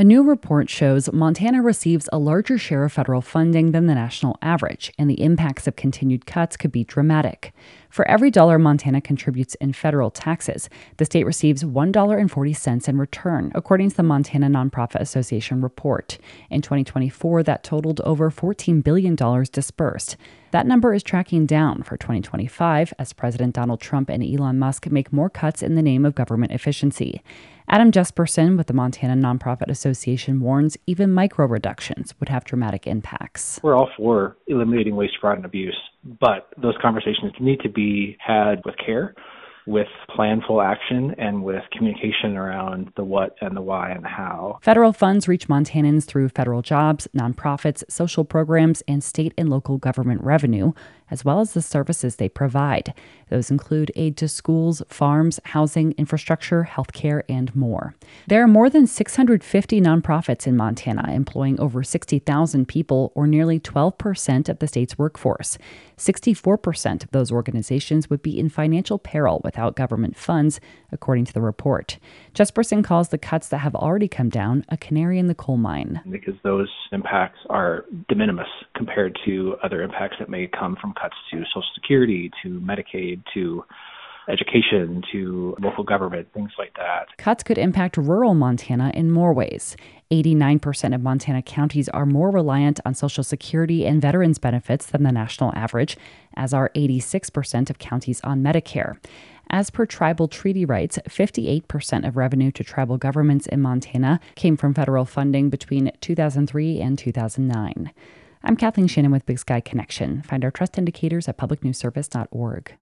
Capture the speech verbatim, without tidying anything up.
A new report shows Montana receives a larger share of federal funding than the national average, and the impacts of continued cuts could be dramatic. For every dollar Montana contributes in federal taxes, the state receives one dollar and forty cents in return, according to the Montana Nonprofit Association report. In twenty twenty-four, that totaled over fourteen billion dollars dispersed. That number is tracking down for twenty twenty-five as President Donald Trump and Elon Musk make more cuts in the name of government efficiency. Adam Jesperson with the Montana Nonprofit Association warns even micro reductions would have dramatic impacts. We're all for eliminating waste, fraud, and abuse, but those conversations need to be had with care, with planful action, and with communication around the what and the why and the how. Federal funds reach Montanans through federal jobs, nonprofits, social programs, and state and local government revenue, as well as the services they provide. Those include aid to schools, farms, housing, infrastructure, healthcare, and more. There are more than six hundred fifty nonprofits in Montana, employing over sixty thousand people, or nearly twelve percent of the state's workforce. sixty-four percent of those organizations would be in financial peril without government funds, according to the report. Jesperson calls the cuts that have already come down a canary in the coal mine. Because those impacts are de minimis compared to other impacts that may come from cuts to Social Security, to Medicaid, to education, to local government, things like that. Cuts could impact rural Montana in more ways. eighty-nine percent of Montana counties are more reliant on Social Security and veterans benefits than the national average, as are eighty-six percent of counties on Medicare. As per tribal treaty rights, fifty-eight percent of revenue to tribal governments in Montana came from federal funding between two thousand three and two thousand nine. I'm Kathleen Shannon with Big Sky Connection. Find our trust indicators at public news service dot org.